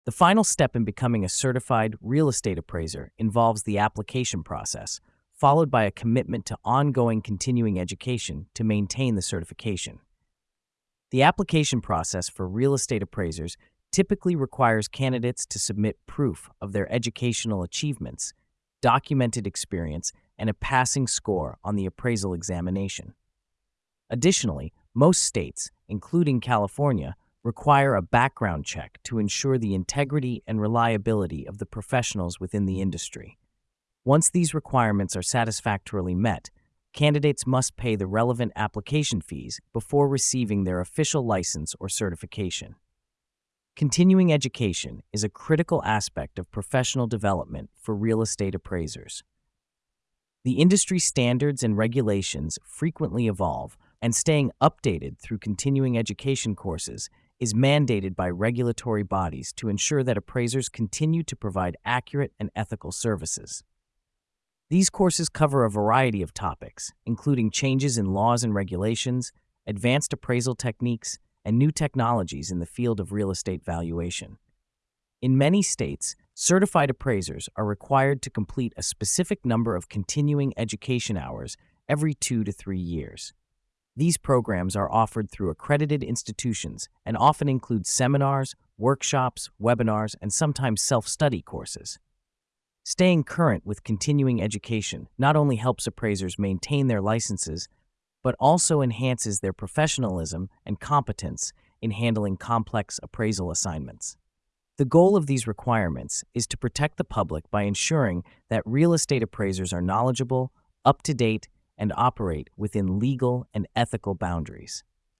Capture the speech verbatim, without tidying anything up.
The final step in becoming a certified real estate appraiser involves the application process, followed by a commitment to ongoing continuing education to maintain the certification. The application process for real estate appraisers typically requires candidates to submit proof of their educational achievements, documented experience, and a passing score on the appraisal examination. Additionally, most states, including California, require a background check to ensure the integrity and reliability of the professionals within the industry. Once these requirements are satisfactorily met, candidates must pay the relevant application fees before receiving their official license or certification. Continuing education is a critical aspect of professional development for real estate appraisers. The industry standards and regulations frequently evolve, and staying updated through continuing education courses is mandated by regulatory bodies to ensure that appraisers continue to provide accurate and ethical services. These courses cover a variety of topics, including changes in laws and regulations, advanced appraisal techniques, and new technologies in the field of real estate valuation. In many states, certified appraisers are required to complete a specific number of continuing education hours every two to three years. These programs are offered through accredited institutions and often include seminars, workshops, webinars, and sometimes self-study courses. Staying current with continuing education not only helps appraisers maintain their licenses, but also enhances their professionalism and competence in handling complex appraisal assignments. The goal of these requirements is to protect the public by ensuring that real estate appraisers are knowledgeable, up-to-date, and operate within legal and ethical boundaries.